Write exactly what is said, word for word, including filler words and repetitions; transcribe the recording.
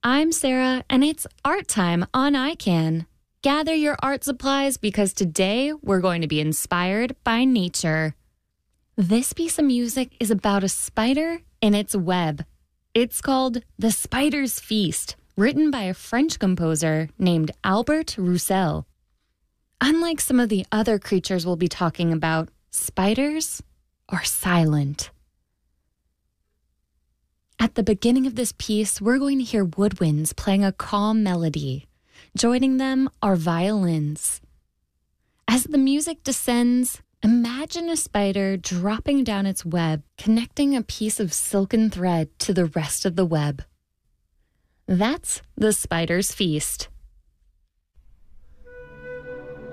I'm Sarah, and it's art time on iCan. Gather your art supplies because today we're going to be inspired by nature. This piece of music is about a spider in its web. It's called The Spider's Feast, written by a French composer named Albert Roussel. Unlike some of the other creatures we'll be talking about, spiders are silent. At the beginning of this piece, we're going to hear woodwinds playing a calm melody. Joining them are violins. As the music descends, imagine a spider dropping down its web, connecting a piece of silken thread to the rest of the web. That's The Spider's Feast.